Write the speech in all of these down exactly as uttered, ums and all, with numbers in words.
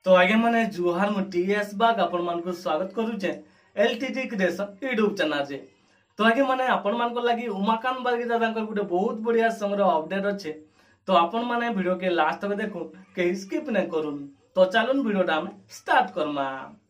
तो आगे माने जुहार मु टीएस बाग आपण मान को स्वागत करूचे एलटीडी क्रिएशन यूट्यूब चैनल रे। तो आगे माने आपण मान को लागि उमाकांत बागी दादा को गुटे बहुत बढ़िया संग्रह अपडेट अच्छे। तो आपण माने वीडियो के लास्ट तक देखो के स्किप न करूँ। तो चलून वीडियो टा में स्टार्ट करमा।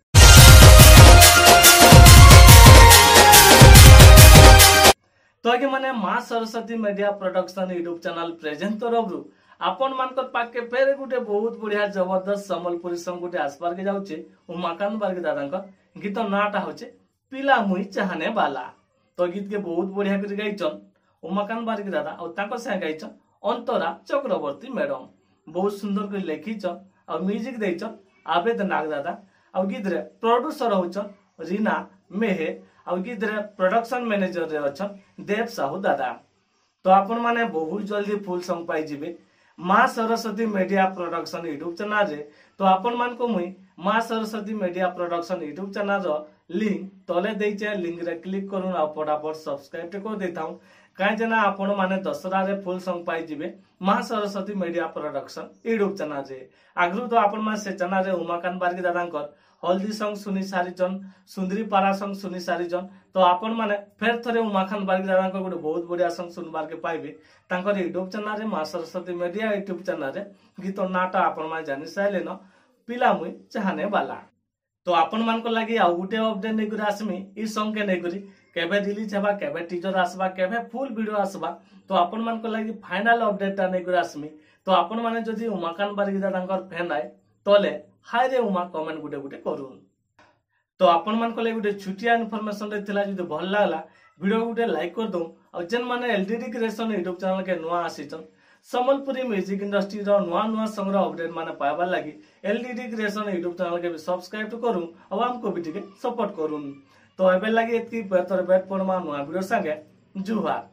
तो आगे माने मां Saraswati media production YouTube channel present तरफ आपण मानकर पाके फेर गुटे बहुत बढ़िया जबरदस्त संबलपुरी सॉन्ग गुटे आसपार के जाउचे उमाकांत बागी दादा का गीत नाटा होचे पिला मुई चाहने वाला। तो गीत के बहुत बढ़िया कर गाइचन उमाकांत बागी दादा और ताको से गाइचन अंतरा चक्रवर्ती मैडम। बहुत सुंदर कर लिखिचन और म्यूजिक देचन आवेद नाग दादा और गीत रे प्रोड्यूसर होचन रीना मेहे और गीत रे प्रोडक्शन मैनेजर रे अछन देव साहू दादा। तो आपण माने बहुत जल्दी फुल सॉन्ग पाई जिवे मां Saraswati media production YouTube channel रे। तो आपण मान को मुई मां Saraswati media production YouTube channel रो लिंक तले देइचे लिंक रे क्लिक करून आ फटाफट सब्सक्राइब ते कर देताऊ काहे जना आपण माने दसरा रे फुल सॉन्ग पाई जिवे मां Saraswati media production YouTube channel रे। आगरु तो आपण मान से चैनल रे उमाकांत बागी दादांकर हल्दी सॉन्ग सुनी सारीचन सुंदरी पारा सॉन्ग सुनी सारीचन। तो आपण माने फेर थरे उमाकांत बागी दादांकर गोटे बहुत बढ़िया सॉन्ग सुनबार के पाइबे तांकर यूट्यूब चैनल रे मां सरस्वती मीडिया यूट्यूब चैनल रे गीत नाटा आपण माने जानि साइले न पिला मुई चाहने वाला। तो आपण मान को लागि आ गुटे अपडेट नै करी आसमी ई सॉन्ग के नै करी केबे रिलीज हेबा केबे टीजर आसबा केबे फुल वीडियो आसबा। तो आपण मान को लागि फाइनल अपडेट ता नै करी आसमी। तो आपण माने जदी उमाकांत बागी दादांकर फैन आए तले हाय रे उमा कमेंट गुटे गुटे करून। तो आपण मान को लागि गुटे छुटिया इन्फॉर्मेशन रे थिला जदी भल लागला वीडियो गुटे लाइक कर दो और जेन माने एलटीडी क्रिएशन यूट्यूब चैनल के नुआ आसीचन संबलपुरी म्यूजिक इंडस्ट्री रो नुआ नुआ संग्रह अपडेट माने पाइबा लागि एलटीडी क्रिएशन यूट्यूब चैनल के भी सब्सक्राइब तो करू और हमको भी ठीक सपोर्ट करून। तो एबे लागि एतकी बेहतर बेट परमा नुआ वीडियो संगे जुहार।